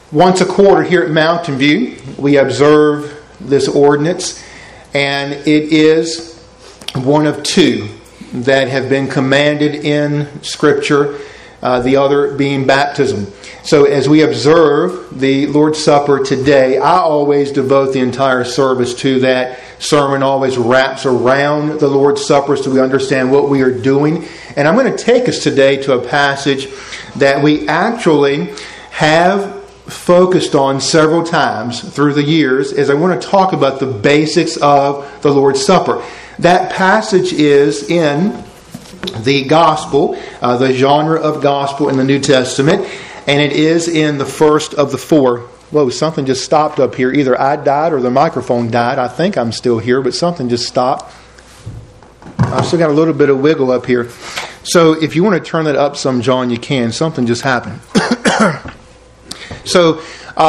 Once a quarter here at Mountain View, we observe this ordinance, and it is one of two that have been commanded in Scripture, the other being baptism. So as we observe the Lord's Supper today, I always devote the entire service to that. Sermon always wraps around the Lord's Supper so we understand what we are doing. And I'm going to take us today to a passage that we actually have focused on several times through the years, as I want to talk about the basics of the Lord's Supper. That passage is in the Gospel, the genre of Gospel in the New Testament, and it is in the first of the four. Whoa, something just stopped up here. Either I died or the microphone died. I think I'm still here, but something just stopped. I've still got a little bit of wiggle up here. So if you want to turn that up some, John, you can. Something just happened. So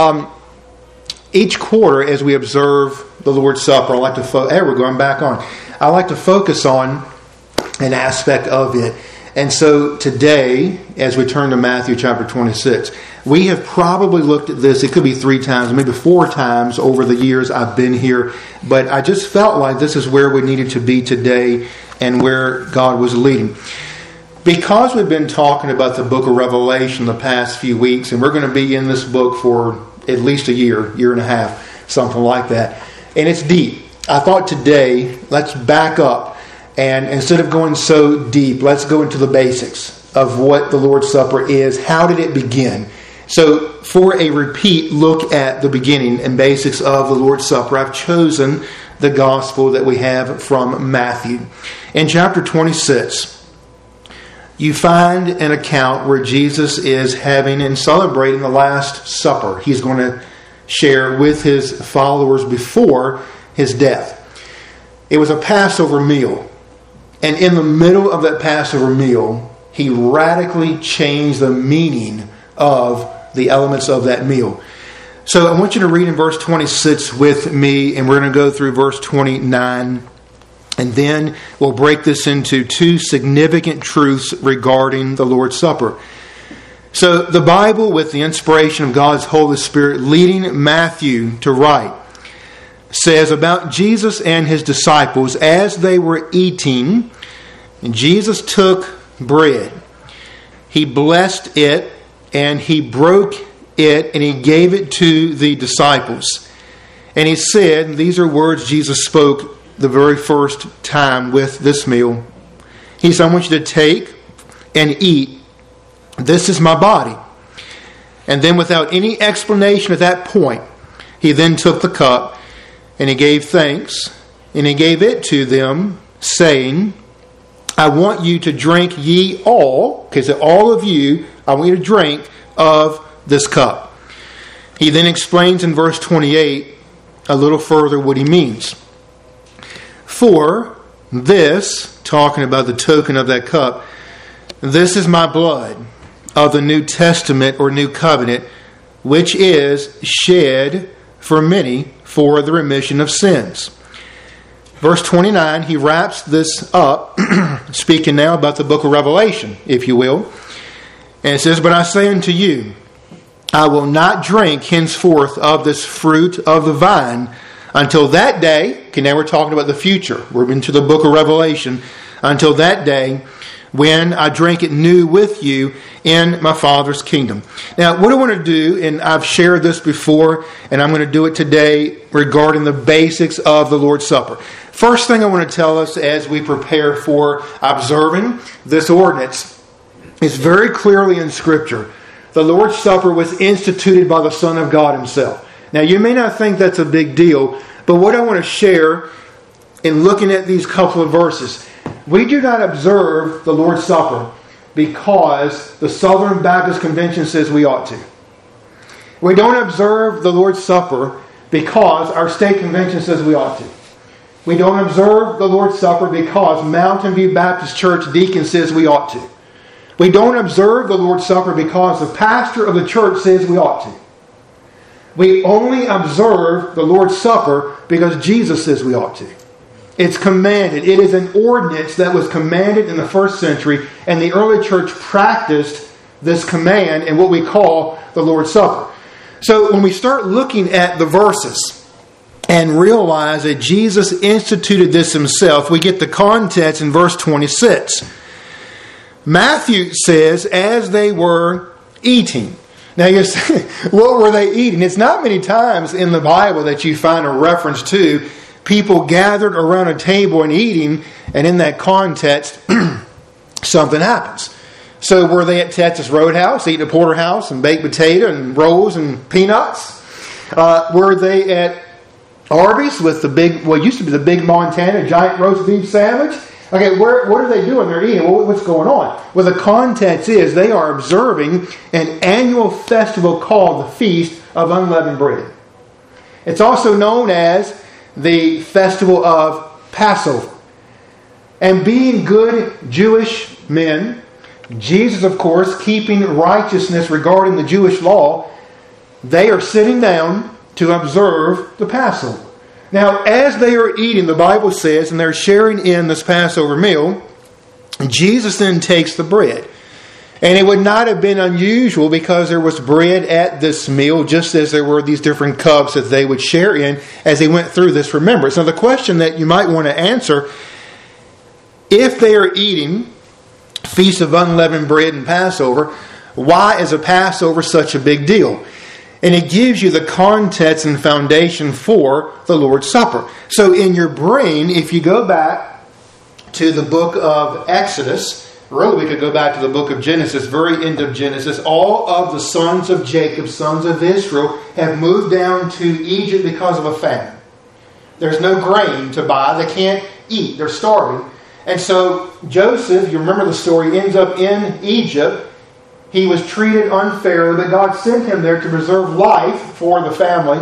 each quarter, as we observe the Lord's Supper, I like to there we go. I'm back on. I like to focus on an aspect of it. And so today, as we turn to Matthew chapter 26, we have probably looked at this. It could be 3 times, maybe 4 times over the years I've been here. But I just felt like this is where we needed to be today and where God was leading. Because we've been talking about the book of Revelation the past few weeks, and we're going to be in this book for at least a year and a half, something like that. And it's deep. I thought today, let's back up. And instead of going so deep, let's go into the basics of what the Lord's Supper is. How did it begin? So for a repeat look at the beginning and basics of the Lord's Supper, I've chosen the gospel that we have from Matthew. In chapter 26, you find an account where Jesus is having and celebrating the Last Supper. He's going to share with his followers before his death. It was a Passover meal. And in the middle of that Passover meal, he radically changed the meaning of the elements of that meal. So I want you to read in verse 26 with me, and we're going to go through verse 29. And then we'll break this into 2 significant truths regarding the Lord's Supper. So the Bible, with the inspiration of God's Holy Spirit leading Matthew to write, says about Jesus and his disciples, as they were eating, Jesus took bread. He blessed it, and he broke it, and he gave it to the disciples. And he said, these are words Jesus spoke the very first time with this meal. He said, I want you to take and eat. This is my body. And then without any explanation at that point, he then took the cup and he gave thanks and he gave it to them, saying, I want you to drink ye all, because all of you, I want you to drink of this cup. He then explains in verse 28 a little further what he means. For this, talking about the token of that cup, this is my blood of the New Testament or New Covenant, which is shed for many for the remission of sins. Verse 29, he wraps this up, speaking now about the book of Revelation, if you will. And it says, but I say unto you, I will not drink henceforth of this fruit of the vine until that day. Okay, now we're talking about the future. We're into the book of Revelation. Until that day when I drink it new with you in my Father's kingdom. Now, what I want to do, and I've shared this before, and I'm going to do it today regarding the basics of the Lord's Supper. First thing I want to tell us as we prepare for observing this ordinance is very clearly in Scripture. The Lord's Supper was instituted by the Son of God himself. Now, you may not think that's a big deal, but what I want to share in looking at these couple of verses, we do not observe the Lord's Supper because the Southern Baptist Convention says we ought to. We don't observe the Lord's Supper because our state convention says we ought to. We don't observe the Lord's Supper because Mountain View Baptist Church deacon says we ought to. We don't observe the Lord's Supper because the pastor of the church says we ought to. We only observe the Lord's Supper because Jesus says we ought to. It's commanded. It is an ordinance that was commanded in the first century, and the early church practiced this command in what we call the Lord's Supper. So when we start looking at the verses and realize that Jesus instituted this himself, we get the context in verse 26. Matthew says, as they were eating. Now you say, what were they eating? It's not many times in the Bible that you find a reference to people gathered around a table and eating, and in that context, something happens. So were they at Texas Roadhouse eating a porterhouse and baked potato and rolls and peanuts? Were they at Arby's with the big, what used to be the Big Montana giant roast beef sandwich? Okay, what are they doing? They're eating. Well, what's going on? Well, the context is they are observing an annual festival called the Feast of Unleavened Bread. It's also known as the Festival of Passover. And being good Jewish men, Jesus, of course, keeping righteousness regarding the Jewish law, they are sitting down to observe the Passover. Now, as they are eating, the Bible says, and they're sharing in this Passover meal, Jesus then takes the bread. And it would not have been unusual because there was bread at this meal, just as there were these different cups that they would share in as they went through this remembrance. Now, the question that you might want to answer, if they are eating Feast of Unleavened Bread and Passover, why is a Passover such a big deal? And it gives you the context and foundation for the Lord's Supper. So in your brain, if you go back to the book of Exodus, really we could go back to the book of Genesis, very end of Genesis, all of the sons of Jacob, sons of Israel, have moved down to Egypt because of a famine. There's no grain to buy. They can't eat. They're starving. And so Joseph, you remember the story, ends up in Egypt. He was treated unfairly, but God sent him there to preserve life for the family.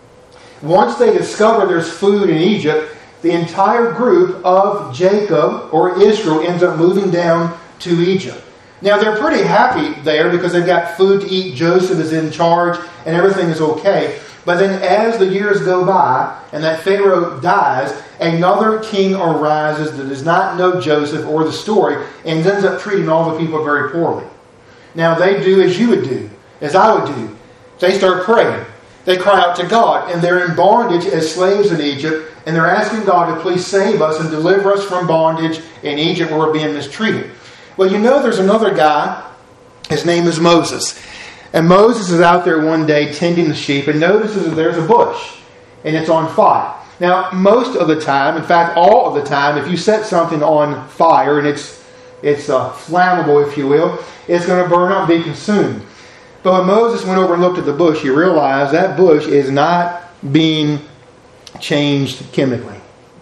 Once they discover there's food in Egypt, the entire group of Jacob or Israel ends up moving down to Egypt. Now they're pretty happy there because they've got food to eat. Joseph is in charge and everything is okay. But then as the years go by and that Pharaoh dies, another king arises that does not know Joseph or the story and ends up treating all the people very poorly. Now they do as you would do, as I would do. They start praying. They cry out to God, and they're in bondage as slaves in Egypt, and they're asking God to please save us and deliver us from bondage in Egypt where we're being mistreated. Well, you know there's another guy. His name is Moses. And Moses is out there one day tending the sheep and notices that there's a bush, and it's on fire. Now, most of the time, in fact, all of the time, if you set something on fire and it's flammable, if you will, it's going to burn up and be consumed. But when Moses went over and looked at the bush, he realized that bush is not being changed chemically.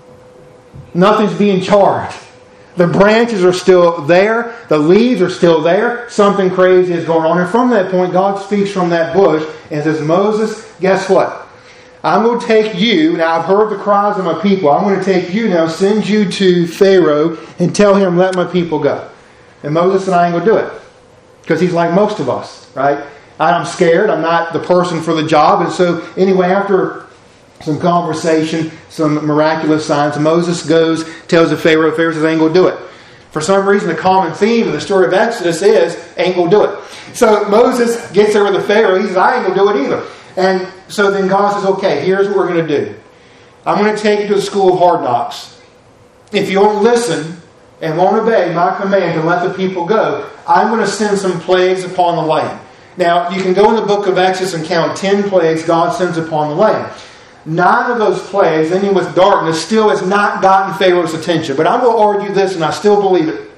Nothing's being charred. The branches are still there. The leaves are still there. Something crazy is going on. And from that point, God speaks from that bush and says, Moses, guess what? I'm going to take you. Now, I've heard the cries of my people. I'm going to take you now, send you to Pharaoh and tell him, let my people go. And Moses said, I ain't going to do it. Because he's like most of us, right? I'm scared. I'm not the person for the job. And so, anyway, after some conversation, some miraculous signs, Moses goes, tells the Pharaoh. Pharaoh says, I ain't going to do it. For some reason, the common theme of the story of Exodus is, ain't going to do it. So Moses gets there with the Pharaoh. He says, I ain't going to do it either. And so then God says, okay, here's what we're going to do. I'm going to take you to the school of hard knocks. If you won't listen and won't obey my command to let the people go, I'm going to send some plagues upon the land. Now, you can go in the book of Exodus and count 10 plagues God sends upon the land. 9 of those plagues, ending with darkness, still has not gotten Pharaoh's attention. But I'm going to argue this, and I still believe it.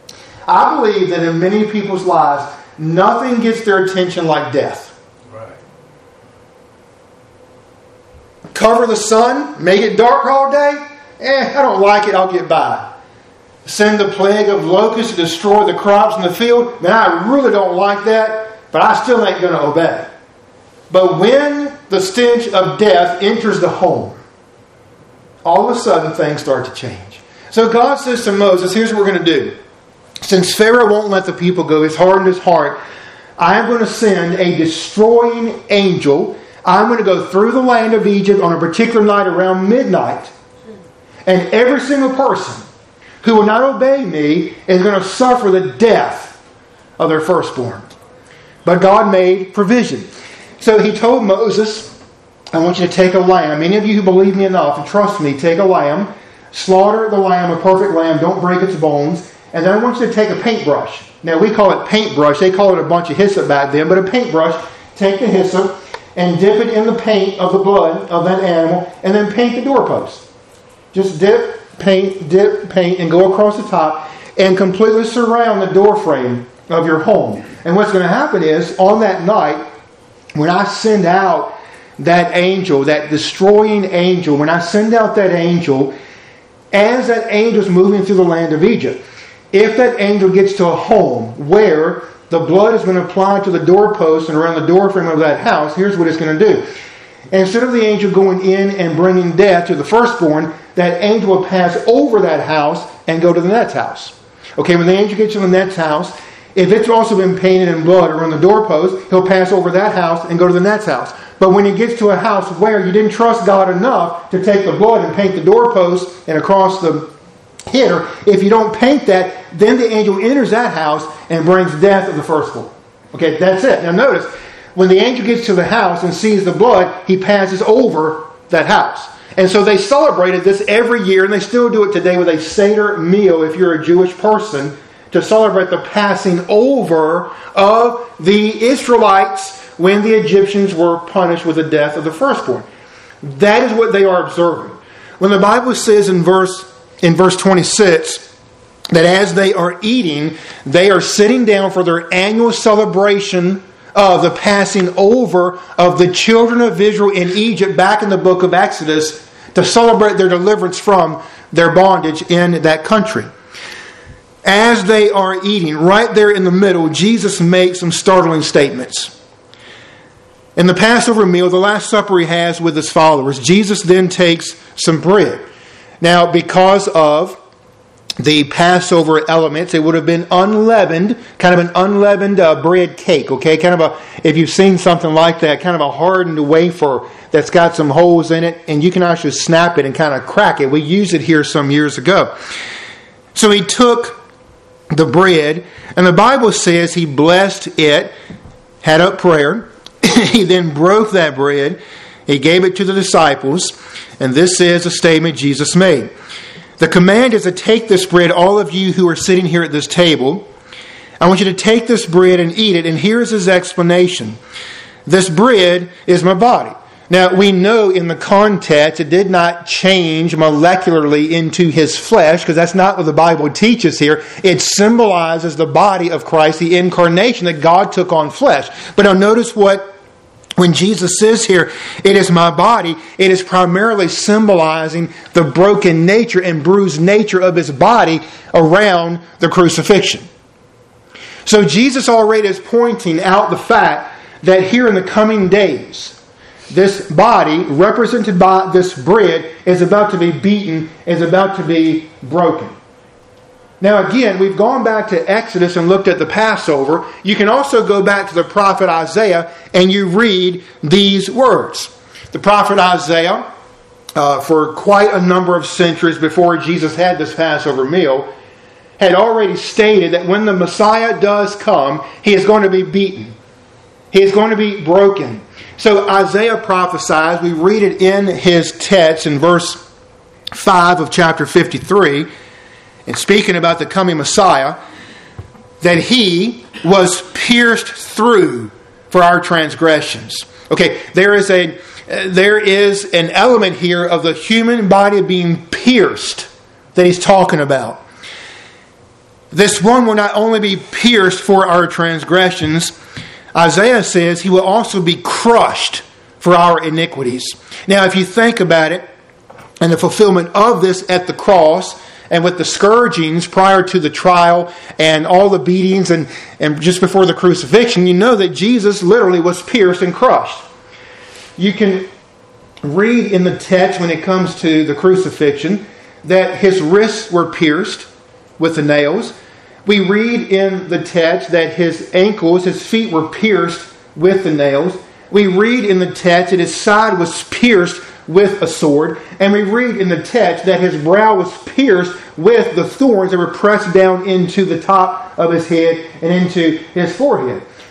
I believe that in many people's lives, nothing gets their attention like death. Right. Cover the sun, make it dark all day? I don't like it, I'll get by. Send the plague of locusts to destroy the crops in the field? Man, I really don't like that, but I still ain't going to obey. But when the stench of death enters the home, all of a sudden things start to change. So God says to Moses, here's what we're going to do. Since Pharaoh won't let the people go, he's hardened his heart, I'm going to send a destroying angel. I'm going to go through the land of Egypt on a particular night around midnight. And every single person who will not obey me is going to suffer the death of their firstborn. But God made provision. So he told Moses, I want you to take a lamb. Any of you who believe me enough and trust me, take a lamb, slaughter the lamb, a perfect lamb, don't break its bones, and then I want you to take a paintbrush. Now we call it paintbrush, they call it a bunch of hyssop back then, but a paintbrush, take the hyssop and dip it in the paint of the blood of that animal, and then paint the doorpost. Just dip, paint, and go across the top, and completely surround the door frame of your home. And what's going to happen is, on that night, when I send out that angel, that destroying angel, when I send out that angel, as that angel is moving through the land of Egypt, if that angel gets to a home where the blood has been applied to the doorpost and around the doorframe of that house, here's what it's going to do. Instead of the angel going in and bringing death to the firstborn, that angel will pass over that house and go to the next house. Okay, when the angel gets to the next house, if it's also been painted in blood around the doorpost, he'll pass over that house and go to the next house. But when he gets to a house where you didn't trust God enough to take the blood and paint the doorpost and across the header, if you don't paint that, then the angel enters that house and brings death of the firstborn. Okay, that's it. Now notice, when the angel gets to the house and sees the blood, he passes over that house. And so they celebrated this every year, and they still do it today with a Seder meal if you're a Jewish person, to celebrate the passing over of the Israelites when the Egyptians were punished with the death of the firstborn. That is what they are observing. When the Bible says in verse 26 that as they are eating, they are sitting down for their annual celebration of the passing over of the children of Israel in Egypt back in the book of Exodus to celebrate their deliverance from their bondage in that country. As they are eating, right there in the middle, Jesus makes some startling statements. In the Passover meal, the Last Supper he has with his followers, Jesus then takes some bread. Now, because of the Passover elements, it would have been unleavened, kind of an unleavened bread cake, okay? Kind of a, if you've seen something like that, kind of a hardened wafer that's got some holes in it, and you can actually snap it and kind of crack it. We used it here some years ago. So he took the bread, and the Bible says he blessed it, had up prayer, he then broke that bread, he gave it to the disciples, and this is a statement Jesus made. The command is to take this bread, all of you who are sitting here at this table. I want you to take this bread and eat it, and here's his explanation. This bread is my body. Now, we know in the context it did not change molecularly into his flesh, because that's not what the Bible teaches here. It symbolizes the body of Christ, the incarnation, that God took on flesh. But now notice when Jesus says here, it is my body, it is primarily symbolizing the broken nature and bruised nature of his body around the crucifixion. So Jesus already is pointing out the fact that here in the coming days, this body, represented by this bread, is about to be beaten, is about to be broken. Now again, we've gone back to Exodus and looked at the Passover. You can also go back to the prophet Isaiah and you read these words. The prophet Isaiah, for quite a number of centuries before Jesus had this Passover meal, had already stated that when the Messiah does come, he is going to be beaten. He is going to be broken. So Isaiah prophesies, we read it in his text in verse 5 of chapter 53, and speaking about the coming Messiah, that he was pierced through for our transgressions. Okay, there is an element here of the human body being pierced that he's talking about. This one will not only be pierced for our transgressions, Isaiah says he will also be crushed for our iniquities. Now, if you think about it, and the fulfillment of this at the cross, and with the scourgings prior to the trial, and all the beatings, and just before the crucifixion, you know that Jesus literally was pierced and crushed. You can read in the text when it comes to the crucifixion that his wrists were pierced with the nails. We read in the text that his ankles, his feet were pierced with the nails. We read in the text that his side was pierced with a sword. And we read in the text that his brow was pierced with the thorns that were pressed down into the top of his head and into his forehead.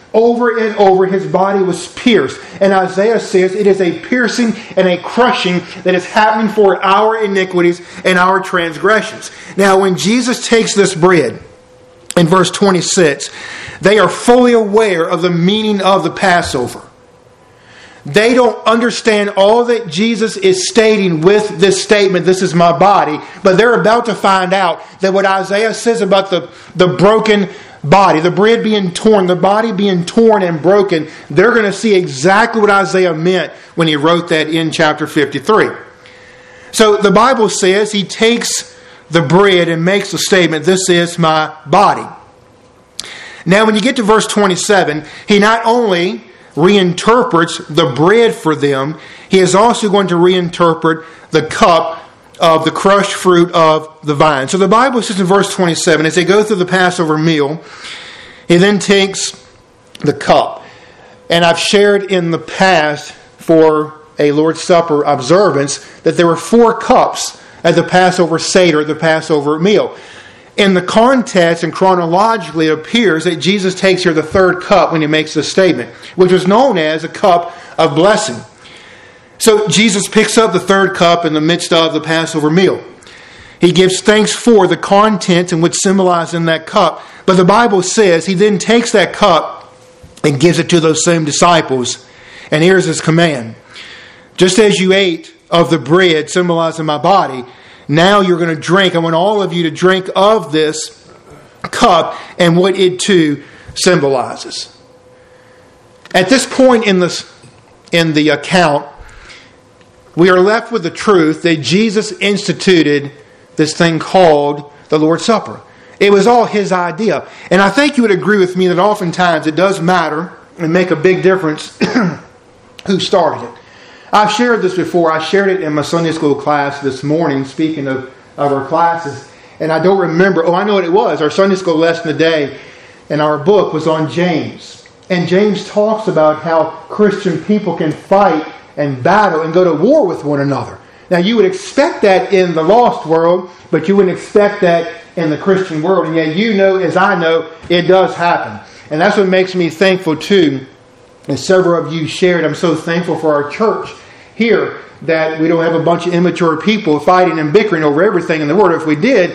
over and over, his body was pierced. And Isaiah says it is a piercing and a crushing that is happening for our iniquities and our transgressions. Now, when Jesus takes this bread, in verse 26, they are fully aware of the meaning of the Passover. They don't understand all that Jesus is stating with this statement, this is my body, but they're about to find out that what Isaiah says about the broken body, the bread being torn, the body being torn and broken, they're going to see exactly what Isaiah meant when he wrote that in chapter 53. So the Bible says he takes the bread and makes the statement, this is my body. Now when you get to verse 27, he not only reinterprets the bread for them, he is also going to reinterpret the cup of the crushed fruit of the vine. So the Bible says in verse 27, as they go through the Passover meal, he then takes the cup. And I've shared in the past for a Lord's Supper observance that there were 4 cups at the Passover Seder, the Passover meal. In the context and chronologically, it appears that Jesus takes here the 3rd cup when he makes this statement, which was known as a cup of blessing. So Jesus picks up the 3rd cup in the midst of the Passover meal. He gives thanks for the contents and what's symbolized in that cup. But the Bible says he then takes that cup and gives it to those same disciples. And here's his command. Just as you ate of the bread symbolizing my body, now you're going to drink. I want all of you to drink of this cup and what it too symbolizes. At this point in the account, we are left with the truth that Jesus instituted this thing called the Lord's Supper. It was all his idea. And I think you would agree with me that oftentimes it does matter and make a big difference who started it. I've shared this before. I shared it in my Sunday school class this morning, speaking of our classes. And I don't remember. Oh, I know what it was. Our Sunday school lesson today in our book was on James. And James talks about how Christian people can fight and battle and go to war with one another. Now, you would expect that in the lost world, but you wouldn't expect that in the Christian world. And yet you know, as I know, it does happen. And that's what makes me thankful too. And several of you shared, I'm so thankful for our church here that we don't have a bunch of immature people fighting and bickering over everything in the world. If we did,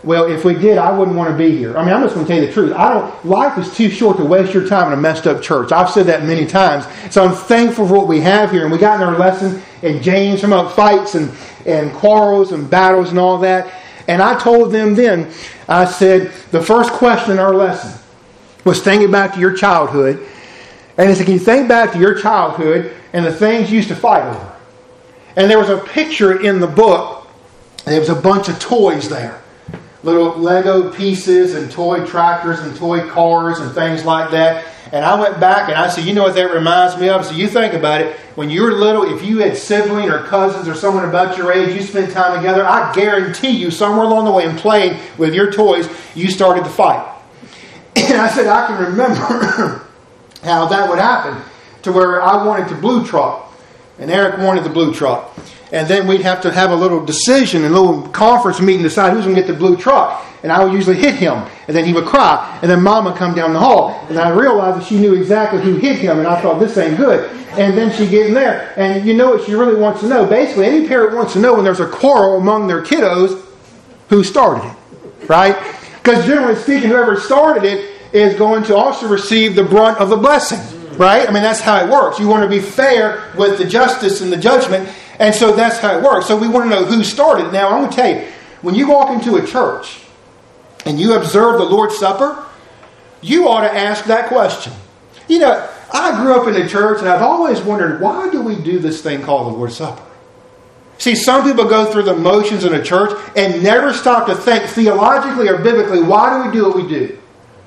I wouldn't want to be here. I mean, I'm just going to tell you the truth. Life is too short to waste your time in a messed up church. I've said that many times. So I'm thankful for what we have here. And we got in our lesson in James about fights and quarrels and battles and all that. And I told them then, I said, the first question in our lesson was thinking back to your childhood. And I said, can you think back to your childhood and the things you used to fight over? And there was a picture in the book. There was a bunch of toys there. Little Lego pieces and toy tractors and toy cars and things like that. And I went back and I said, you know what that reminds me of? So you think about it. When you were little, if you had sibling or cousins or someone about your age, you spent time together, I guarantee you somewhere along the way in playing with your toys, you started to fight. And I said, I can remember how that would happen, to where I wanted the blue truck and Eric wanted the blue truck. And then we'd have to have a little decision, a little conference meeting to decide who's going to get the blue truck. And I would usually hit him. And then he would cry. And then Mom would come down the hall. And I realized that she knew exactly who hit him. And I thought, this ain't good. And then she'd get in there. And you know what she really wants to know. Basically, any parent wants to know when there's a quarrel among their kiddos, who started it. Right? Because generally speaking, whoever started it is going to also receive the brunt of the blessing. Right? I mean, that's how it works. You want to be fair with the justice and the judgment. And so that's how it works. So we want to know who started. Now, I'm going to tell you, when you walk into a church and you observe the Lord's Supper, you ought to ask that question. You know, I grew up in the church and I've always wondered, why do we do this thing called the Lord's Supper? See, some people go through the motions in a church and never stop to think theologically or biblically, why do we do what we do?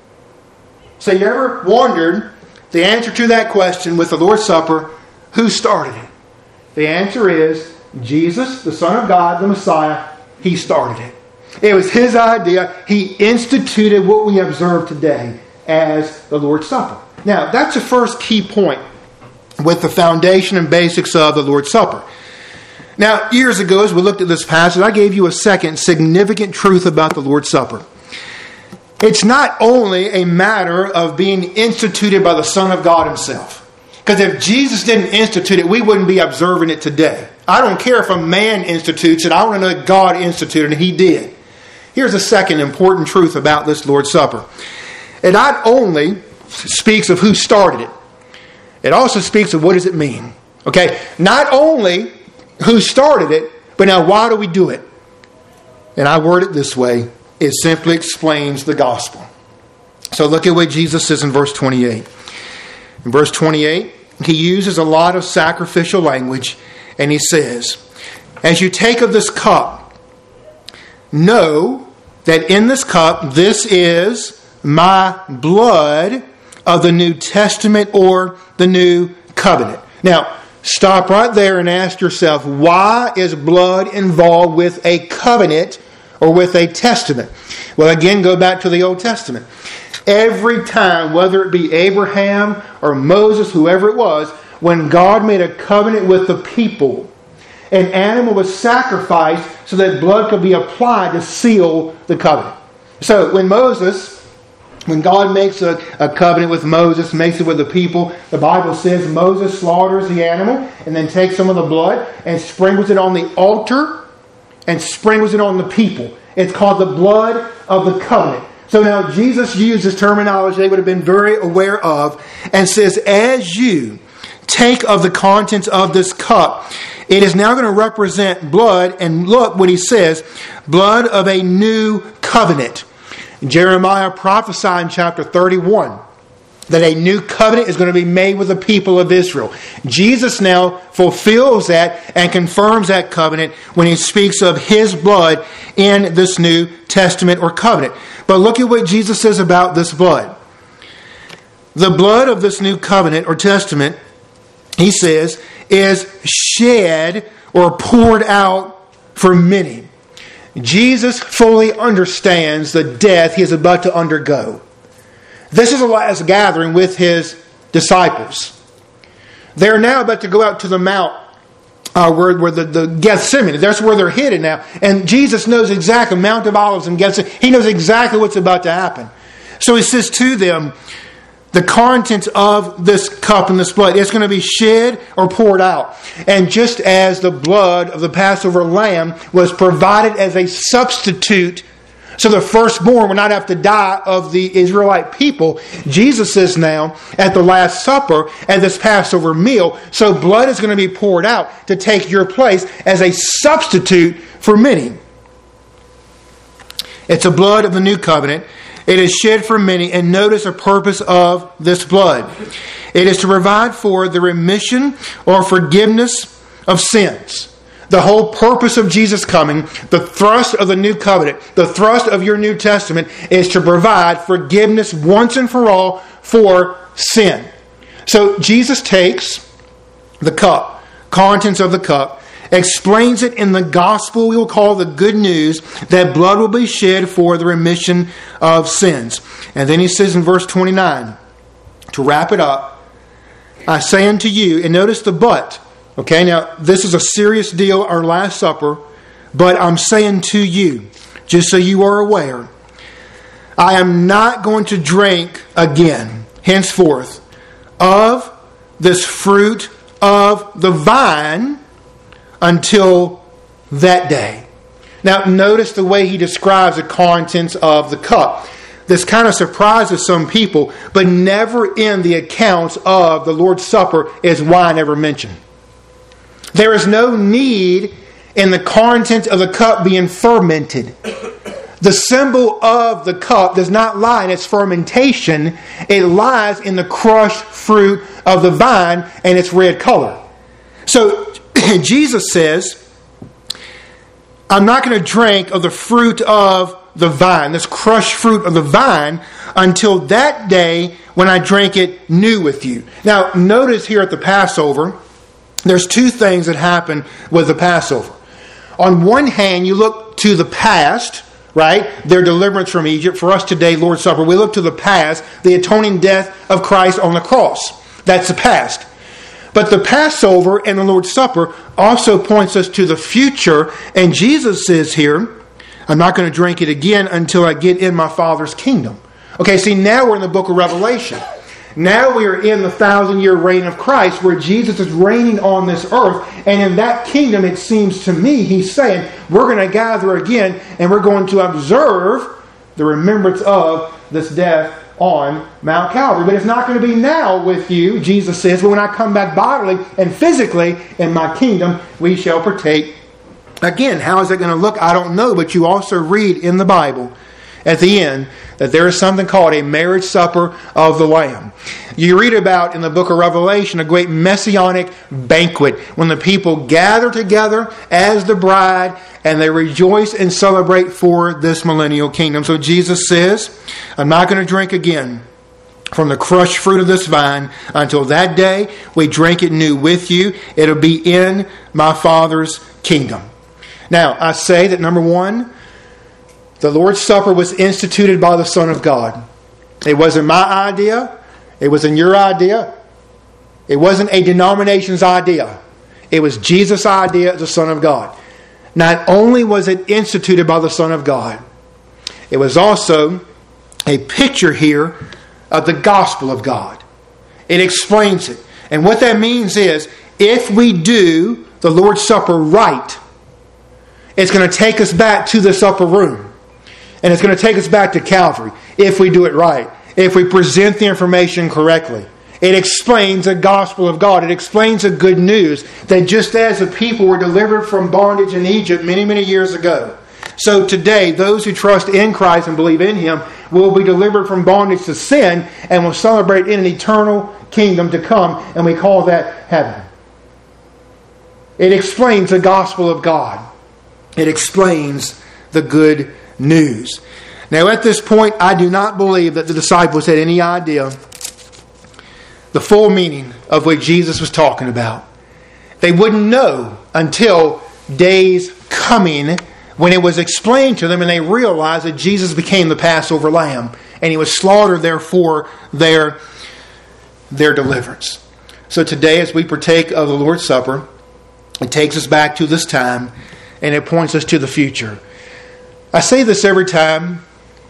So you ever wondered the answer to that question with the Lord's Supper, who started it? The answer is Jesus, the Son of God, the Messiah. He started it. It was His idea. He instituted what we observe today as the Lord's Supper. Now, that's the first key point with the foundation and basics of the Lord's Supper. Now, years ago, as we looked at this passage, I gave you a second significant truth about the Lord's Supper. it's not only a matter of being instituted by the Son of God himself. Because if Jesus didn't institute it, we wouldn't be observing it today. I don't care if a man institutes it. I want to know that God instituted it, and he did. Here's a second important truth about this Lord's Supper. It not only speaks of who started it, it also speaks of what does it mean. Okay, not only who started it, but now why do we do it? And I word it this way. It simply explains the gospel. So look at what Jesus says in verse 28. In verse 28, he uses a lot of sacrificial language, and he says, as you take of this cup, know that in this cup, this is my blood of the New Testament or the New Covenant. Now, stop right there and ask yourself, why is blood involved with a covenant or with a testament? Well, again, go back to the Old Testament. Every time, whether it be Abraham or Moses, whoever it was, when God made a covenant with the people, an animal was sacrificed so that blood could be applied to seal the covenant. So when God makes a covenant with Moses, makes it with the people, the Bible says Moses slaughters the animal and then takes some of the blood and sprinkles it on the altar and sprinkles it on the people. It's called the blood of the covenant. So now Jesus used this terminology they would have been very aware of and says, as you take of the contents of this cup, it is now going to represent blood. And look what he says, blood of a new covenant. Jeremiah prophesied in chapter 31 that a new covenant is going to be made with the people of Israel. Jesus now fulfills that and confirms that covenant when he speaks of his blood in this New Testament or covenant. But look at what Jesus says about this blood. The blood of this new covenant or testament, he says, is shed or poured out for many. Jesus fully understands the death he is about to undergo. This is a last gathering with his disciples. They're now about to go out to the mount where the Gethsemane. That's where they're headed now. And Jesus knows exactly, Mount of Olives and Gethsemane. He knows exactly what's about to happen. So he says to them, the contents of this cup and this blood, it's going to be shed or poured out. And just as the blood of the Passover lamb was provided as a substitute, so the firstborn would not have to die of the Israelite people, Jesus says now at the Last Supper, at this Passover meal, so blood is going to be poured out to take your place as a substitute for many. It's the blood of the new covenant. It is shed for many, and notice the purpose of this blood. It is to provide for the remission or forgiveness of sins. The whole purpose of Jesus coming, the thrust of the new covenant, the thrust of your New Testament is to provide forgiveness once and for all for sin. So Jesus takes the cup, contents of the cup, explains it in the gospel we will call the good news that blood will be shed for the remission of sins. And then he says in verse 29, to wrap it up, I say unto you, and notice the but. Okay, now this is a serious deal, our Last Supper, but I'm saying to you, just so you are aware, I am not going to drink again, henceforth, of this fruit of the vine until that day. Now notice the way he describes the contents of the cup. This kind of surprises some people, but never in the accounts of the Lord's Supper is wine ever mentioned. There is no need in the contents of the cup being fermented. The symbol of the cup does not lie in its fermentation. It lies in the crushed fruit of the vine and its red color. So Jesus says, I'm not going to drink of the fruit of the vine, this crushed fruit of the vine, until that day when I drink it new with you. Now, notice here at the Passover, there's two things that happen with the Passover. On one hand, you look to the past, right? Their deliverance from Egypt. For us today, Lord's Supper, we look to the past, the atoning death of Christ on the cross. That's the past. But the Passover and the Lord's Supper also points us to the future. And Jesus says here I'm not going to drink it again until I get in my Father's kingdom. Okay, see, now we're in the book of Revelation. Now we are in the 1,000-year reign of Christ, where Jesus is reigning on this earth. And in that kingdom, it seems to me, he's saying, we're going to gather again and we're going to observe the remembrance of this death on Mount Calvary. But it's not going to be now with you, Jesus says, but when I come back bodily and physically in my kingdom, we shall partake again. How is it going to look? I don't know. But you also read in the Bible at the end that there is something called a marriage supper of the Lamb. You read about in the book of Revelation a great messianic banquet when the people gather together as the bride and they rejoice and celebrate for this millennial kingdom. So Jesus says, I'm not going to drink again from the crushed fruit of this vine until that day we drink it new with you. It'll be in my Father's kingdom. Now, I say that number one, the Lord's Supper was instituted by the Son of God. It wasn't my idea. It wasn't your idea. It wasn't a denomination's idea. It was Jesus' idea as the Son of God. Not only was it instituted by the Son of God, it was also a picture here of the gospel of God. It explains it. And what that means is, if we do the Lord's Supper right, it's going to take us back to this upper room. And it's going to take us back to Calvary if we do it right, if we present the information correctly. It explains the gospel of God. It explains the good news that just as the people were delivered from bondage in Egypt many, many years ago, so today those who trust in Christ and believe in Him will be delivered from bondage to sin and will celebrate in an eternal kingdom to come, and we call that heaven. It explains the gospel of God. It explains the good news. Now at this point, I do not believe that the disciples had any idea the full meaning of what Jesus was talking about. They wouldn't know until days coming when it was explained to them and they realized that Jesus became the Passover lamb and He was slaughtered there for their deliverance. So today, as we partake of the Lord's Supper, it takes us back to this time and it points us to the future. I say this every time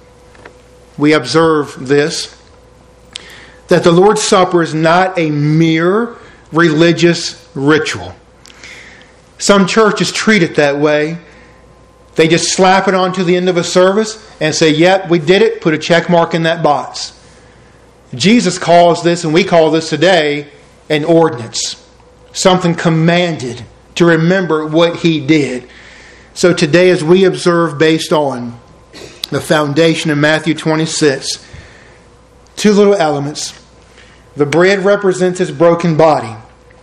we observe this, that the Lord's Supper is not a mere religious ritual. Some churches treat it that way. They just slap it onto the end of a service and say, yep, we did it, put a check mark in that box. Jesus calls this, and we call this today, an ordinance. Something commanded to remember what He did. So today, as we observe based on the foundation in Matthew 26, two little elements. The bread represents His broken body.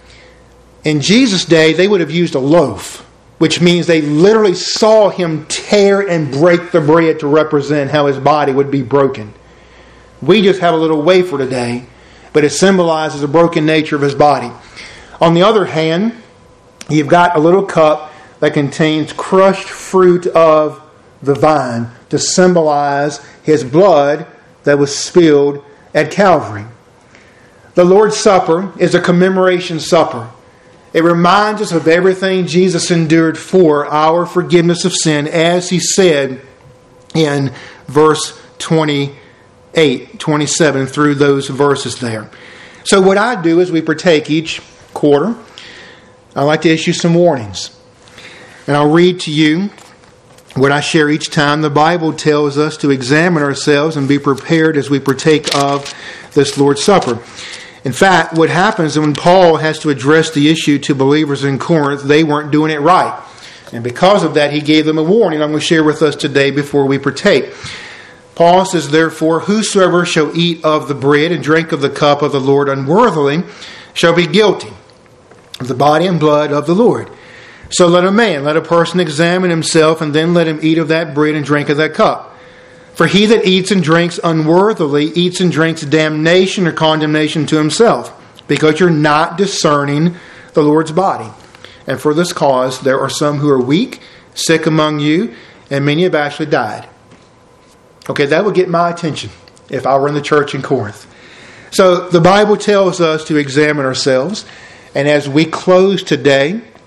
In Jesus' day, they would have used a loaf, which means they literally saw Him tear and break the bread to represent how His body would be broken. We just have a little wafer today, but it symbolizes the broken nature of His body. On the other hand, you've got a little cup that contains crushed fruit of the vine to symbolize His blood that was spilled at Calvary. The Lord's Supper is a commemoration supper. It reminds us of everything Jesus endured for our forgiveness of sin, as He said in verse 28, 27, through those verses there. So what I do as we partake each quarter, I like to issue some warnings. And I'll read to you what I share each time. The Bible tells us to examine ourselves and be prepared as we partake of this Lord's Supper. In fact, what happens when Paul has to address the issue to believers in Corinth, they weren't doing it right. And because of that, he gave them a warning I'm going to share with us today before we partake. Paul says, therefore, whosoever shall eat of the bread and drink of the cup of the Lord unworthily shall be guilty of the body and blood of the Lord. So let a person examine himself, and then let him eat of that bread and drink of that cup. For he that eats and drinks unworthily eats and drinks damnation or condemnation to himself, because you're not discerning the Lord's body. And for this cause there are some who are weak, sick among you, and many have actually died. Okay, that would get my attention if I were in the church in Corinth. So the Bible tells us to examine ourselves. And as we close today,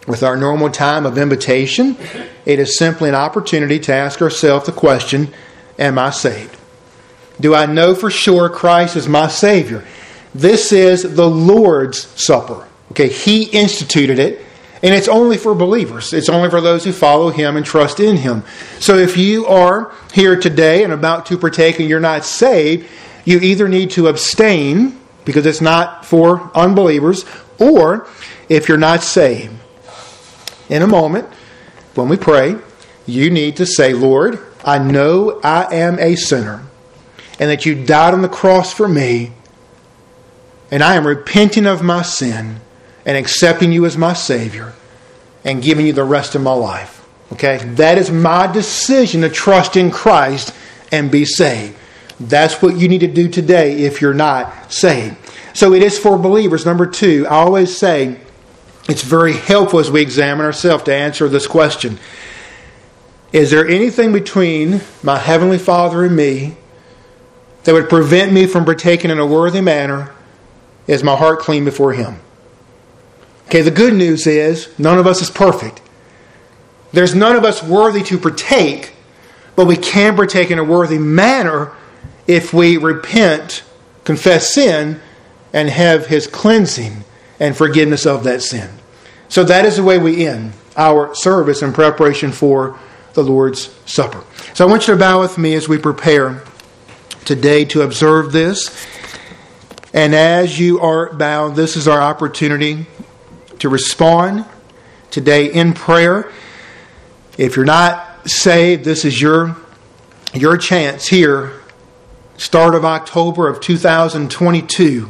with our normal time of invitation, it is simply an opportunity to ask ourselves the question, am I saved? Do I know for sure Christ is my Savior? This is the Lord's Supper. Okay, He instituted it, and it's only for believers. It's only for those who follow Him and trust in Him. So if you are here today and about to partake and you're not saved, you either need to abstain, because it's not for unbelievers, or if you're not saved, in a moment, when we pray, you need to say, Lord, I know I am a sinner, and that you died on the cross for me, and I am repenting of my sin and accepting you as my Savior and giving you the rest of my life. Okay? That is my decision to trust in Christ and be saved. That's what you need to do today if you're not saved. So it is for believers. Number 2, I always say it's very helpful as we examine ourselves to answer this question. Is there anything between my Heavenly Father and me that would prevent me from partaking in a worthy manner? Is my heart clean before Him? Okay, the good news is none of us is perfect. There's none of us worthy to partake, but we can partake in a worthy manner if we repent, confess sin, and have His cleansing and forgiveness of that sin. So that is the way we end our service in preparation for the Lord's Supper. So I want you to bow with me as we prepare today to observe this. And as you are bowed, this is our opportunity to respond today in prayer. If you're not saved, this is your chance here, start of October of 2022,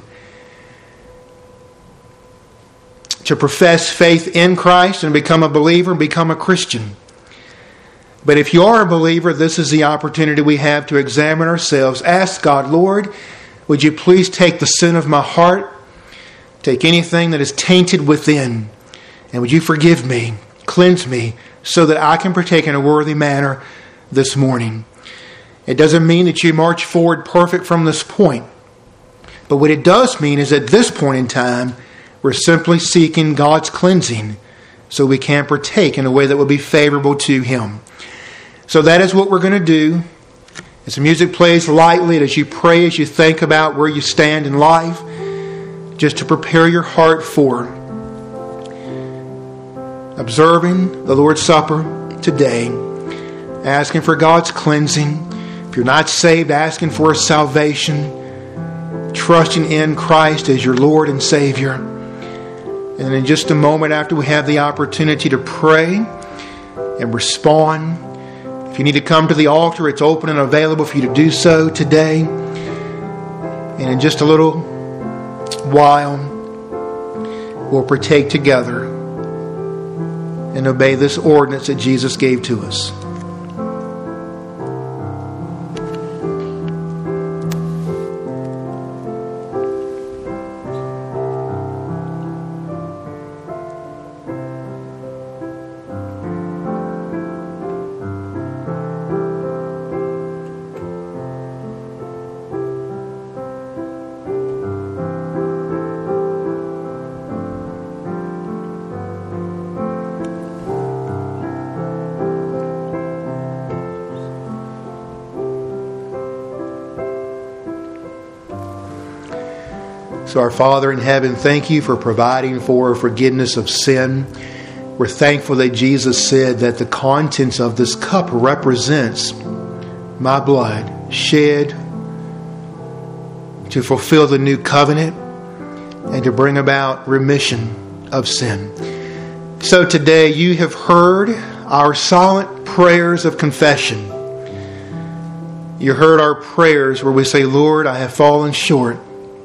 to profess faith in Christ and become a believer and become a Christian. But if you are a believer, this is the opportunity we have to examine ourselves. Ask God, Lord, would you please take the sin of my heart, take anything that is tainted within, and would you forgive me, cleanse me, so that I can partake in a worthy manner this morning. It doesn't mean that you march forward perfect from this point. But what it does mean is at this point in time, we're simply seeking God's cleansing so we can partake in a way that will be favorable to Him. So that is what we're going to do. As the music plays lightly, and as you pray, as you think about where you stand in life, just to prepare your heart for observing the Lord's Supper today, asking for God's cleansing. If you're not saved, asking for salvation, trusting in Christ as your Lord and Savior. And in just a moment after we have the opportunity to pray and respond, if you need to come to the altar, it's open and available for you to do so today. And in just a little while, we'll partake together and obey this ordinance that Jesus gave to us. So our Father in heaven, thank you for providing for forgiveness of sin. We're thankful that Jesus said that the contents of this cup represents my blood shed to fulfill the new covenant and to bring about remission of sin. So today you have heard our silent prayers of confession. You heard our prayers where we say, Lord, I have fallen short.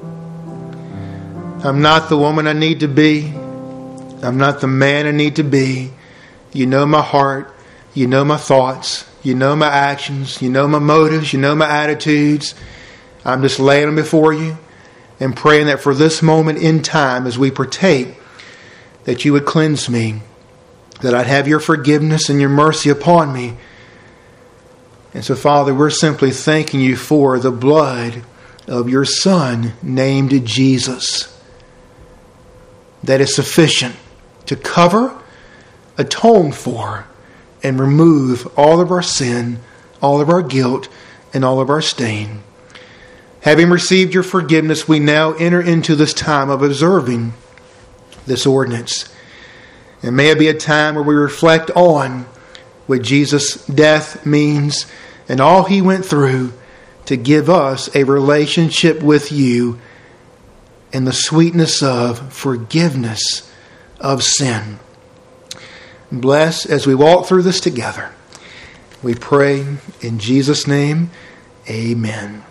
I'm not the woman I need to be. I'm not the man I need to be. You know my heart. You know my thoughts. You know my actions. You know my motives. You know my attitudes. I'm just laying them before you and praying that for this moment in time as we partake, that you would cleanse me, that I'd have your forgiveness and your mercy upon me. And so, Father, we're simply thanking you for the blood of your Son named Jesus, that is sufficient to cover atone for and remove all of our sin, all of our guilt, and all of our stain. Having received your forgiveness, we now enter into this time of observing this ordinance. And may it be a time where we reflect on what Jesus' death means and all he went through to give us a relationship with you and the sweetness of forgiveness of sin. Bless as we walk through this together. We pray in Jesus' name, amen.